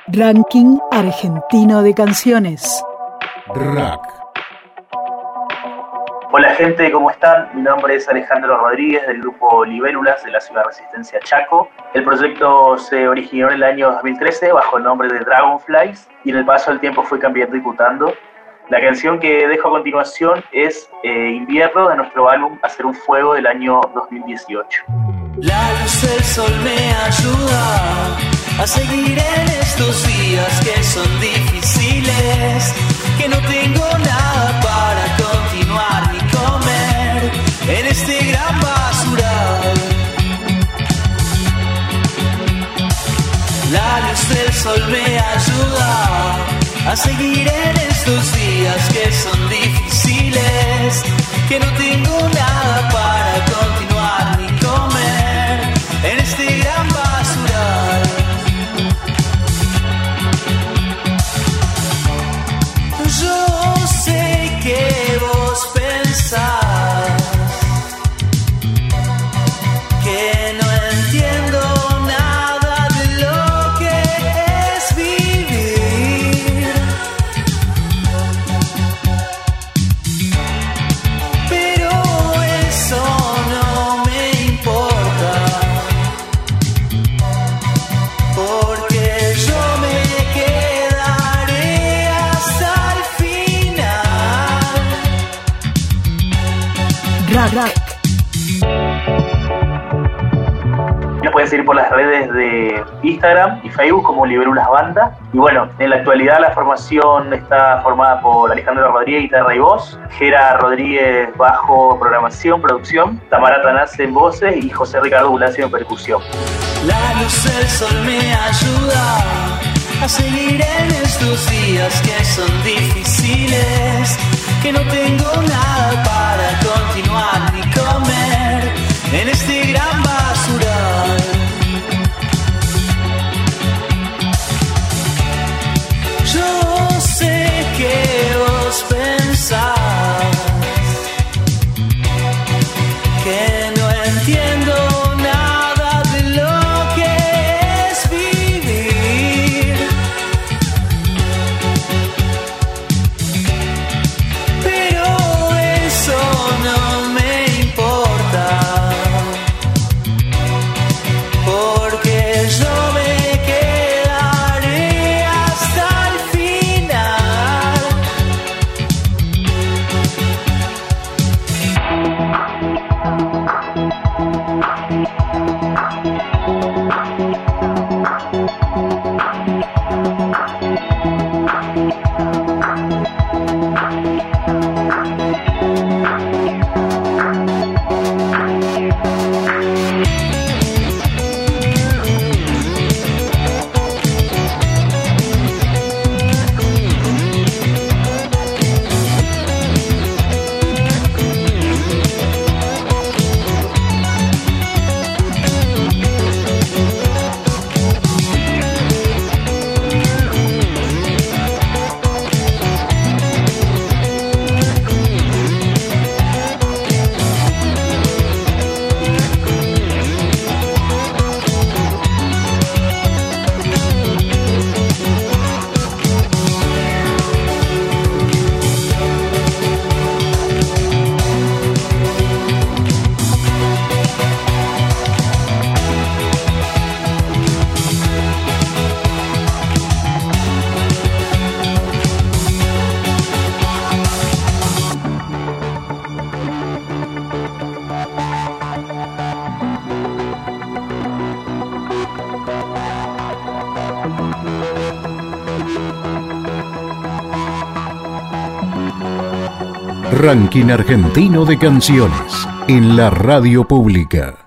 Ranking argentino de canciones. Rack. Hola gente, ¿cómo están? Mi nombre es Alejandro Rodríguez del grupo Libélulas de la ciudad Resistencia Chaco. El proyecto se originó en el año 2013 bajo el nombre de Dragonflies y en el paso del tiempo fue cambiando y mutando. La canción que dejo a continuación es Invierno de nuestro álbum Hacer un Fuego del año 2018. La luz del sol me ayuda a seguir en estos días que son difíciles, que no tengo nada para continuar ni comer en este gran basural. La luz del sol me ayuda a seguir en estos días que son difíciles, que no tengo nada para continuar ni comer en este gran basural. Yo sé que vos pensás que no entiendo nada de lo que es vivir, pero eso no me importa, porque yo me quedaré hasta el final. Rack. Nos pueden seguir por las redes de Instagram y Facebook como Libélulas Banda. Y bueno, en la actualidad la formación está formada por Alejandro Rodríguez, guitarra y voz, Gera Rodríguez, bajo, programación, producción, Tamara Tanase en voces y José Ricardo Bulacio en percusión. La luz del sol me ayuda a seguir en estos días que son difíciles, que no tengo nada para continuar ni comer en este gran basural. Yo sé que vos pensás que no entiendo nada de lo que es vivir, pero eso no me importa, porque yo me quedaré hasta el final. Ranking argentino de canciones en la radio pública.